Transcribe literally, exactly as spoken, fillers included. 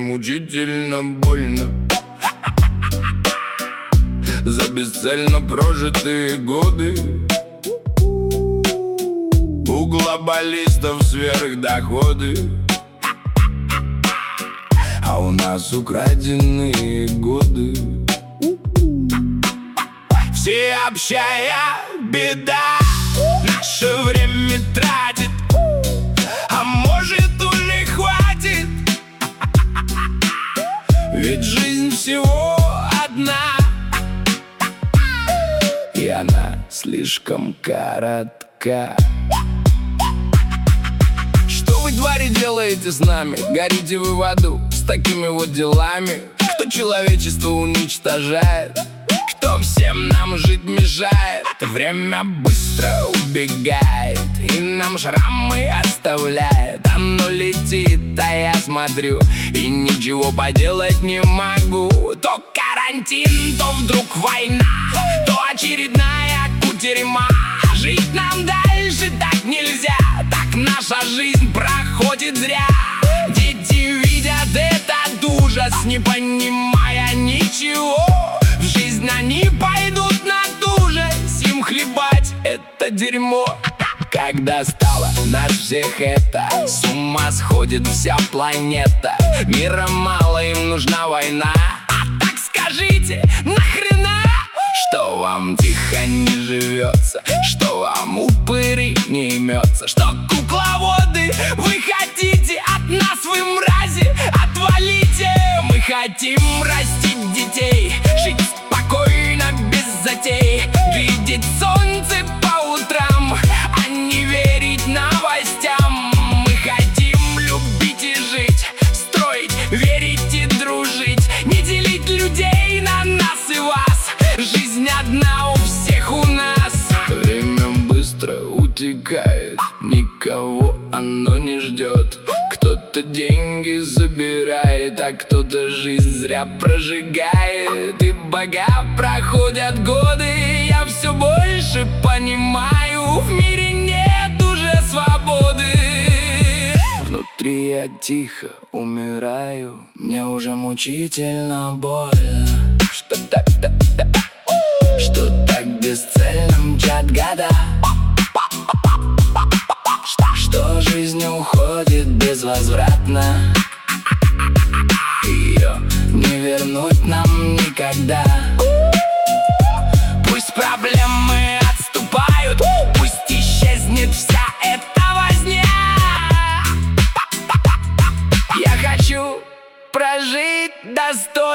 мучительно больно за бесцельно прожитые годы. У глобалистов сверхдоходы, а у нас украденные годы. Всеобщая беда наше время тратит, а может уже хватит, ведь жизнь всего одна, и она слишком коротка. Что вы, твари, делаете с нами? Горите вы в аду с такими вот делами? Кто человечество уничтожает? Кто всем нам жить мешает? Время быстро убегает и нам шрамы оставляет. Оно летит, а я смотрю и ничего поделать не могу. То карантин, то вдруг война, то очередная кутерьма. Жить нам дальше так нельзя, так наша жизнь проходит зря. Дети видят этот ужас, не понимая ничего. В жизнь они пойдут на тужесть, им хлебать это дерьмо. Когда стало нас всех это, с ума сходит вся планета. Мира мало, им нужна война. А так скажите, нахрена? Что вам тихо не живется, что вам упыри не имется, что кукловоды вы хотите от нас, вы мрази, отвалите. Мы хотим растить детей, жить спокойно без затей, видеть солнце по утрам, а не верить новостям. Мы хотим любить и жить, строить, верить и дружить, не делить людей на нас и вас. Жизнь одна у всех у нас. Время быстро утекает, никого оно не ждет. Кто-то деньги забирает, а кто-то жизнь зря прожигает. И бога проходят годы, я все больше понимаю, в мире нет уже свободы. Внутри я тихо умираю, мне уже мучительно больно. Что так, так, так, что так бесцельно мчат года, что жизнь уходит безвозвратно, ее не вернуть нам никогда. Пусть проблемы отступают, пусть исчезнет вся эта возня. Я хочу прожить достойно.